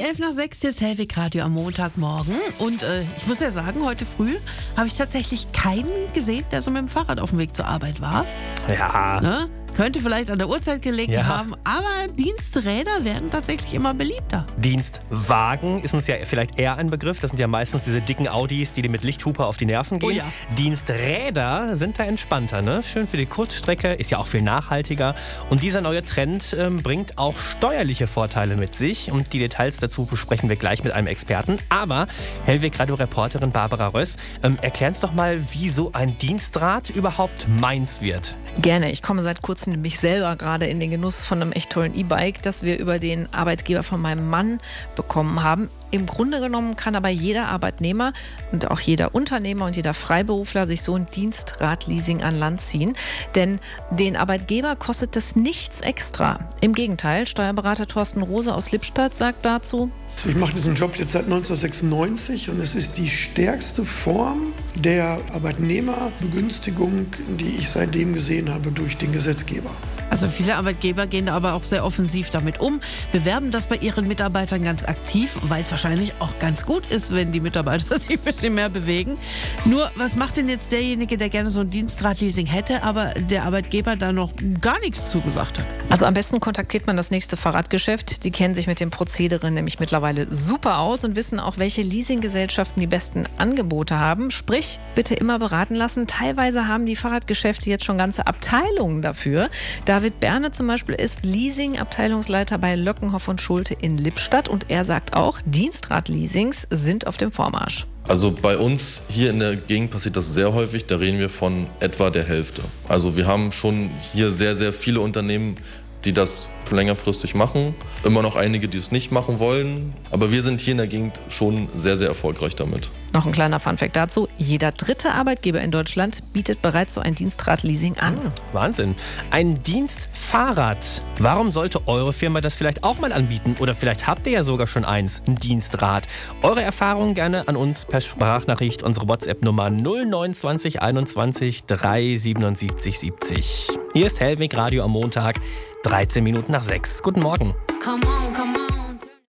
11:05, hier ist Hellwig Radio am Montagmorgen. Und ich muss ja sagen, heute früh habe ich tatsächlich keinen gesehen, der so mit dem Fahrrad auf dem Weg zur Arbeit war. Ja. Ne? Könnte vielleicht an der Uhrzeit gelegen haben, aber Diensträder werden tatsächlich immer beliebter. Dienstwagen ist uns ja vielleicht eher ein Begriff. Das sind ja meistens diese dicken Audis, die dir mit Lichthupe auf die Nerven gehen. Oh ja. Diensträder sind da entspannter, ne? Schön für die Kurzstrecke, ist ja auch viel nachhaltiger. Und dieser neue Trend bringt auch steuerliche Vorteile mit sich. Und die Details dazu besprechen wir gleich mit einem Experten. Aber Hellwig Radio-Reporterin Barbara Röss, erklär uns doch mal, wie so ein Dienstrad überhaupt meins wird. Gerne. Ich komme seit kurzem nämlich selber gerade in den Genuss von einem echt tollen E-Bike, das wir über den Arbeitgeber von meinem Mann bekommen haben. Im Grunde genommen kann aber jeder Arbeitnehmer und auch jeder Unternehmer und jeder Freiberufler sich so ein Dienstradleasing an Land ziehen. Denn den Arbeitgeber kostet das nichts extra. Im Gegenteil, Steuerberater Thorsten Rose aus Lippstadt sagt dazu: Ich mache diesen Job jetzt seit 1996 und es ist die stärkste Form der Arbeitnehmerbegünstigung, die ich seitdem gesehen habe durch den Gesetzgeber. Also viele Arbeitgeber gehen da aber auch sehr offensiv damit um, bewerben das bei ihren Mitarbeitern ganz aktiv, weil es wahrscheinlich auch ganz gut ist, wenn die Mitarbeiter sich ein bisschen mehr bewegen. Nur, was macht denn jetzt derjenige, der gerne so ein Dienstradleasing hätte, aber der Arbeitgeber da noch gar nichts zugesagt hat? Also am besten kontaktiert man das nächste Fahrradgeschäft. Die kennen sich mit dem Prozedere nämlich mittlerweile super aus und wissen auch, welche Leasinggesellschaften die besten Angebote haben. Sprich, bitte immer beraten lassen. Teilweise haben die Fahrradgeschäfte jetzt schon ganze Abteilungen dafür. David Berne zum Beispiel ist Leasing-Abteilungsleiter bei Löckenhoff und Schulte in Lippstadt und er sagt auch, Dienstradleasings sind auf dem Vormarsch. Also bei uns hier in der Gegend passiert das sehr häufig, da reden wir von etwa der Hälfte. Also wir haben schon hier sehr, sehr viele Unternehmen, die das schon längerfristig machen. Immer noch einige, die es nicht machen wollen. Aber wir sind hier in der Gegend schon sehr, sehr erfolgreich damit. Noch ein kleiner Funfact dazu. Jeder dritte Arbeitgeber in Deutschland bietet bereits so ein Dienstradleasing an. Wahnsinn. Ein Dienstfahrrad. Warum sollte eure Firma das vielleicht auch mal anbieten? Oder vielleicht habt ihr ja sogar schon eins, ein Dienstrad. Eure Erfahrungen gerne an uns per Sprachnachricht. Unsere WhatsApp-Nummer 0920 21 377 70. Hier ist Hellwig Radio am Montag, 13 Minuten nach 6. Guten Morgen. Come on.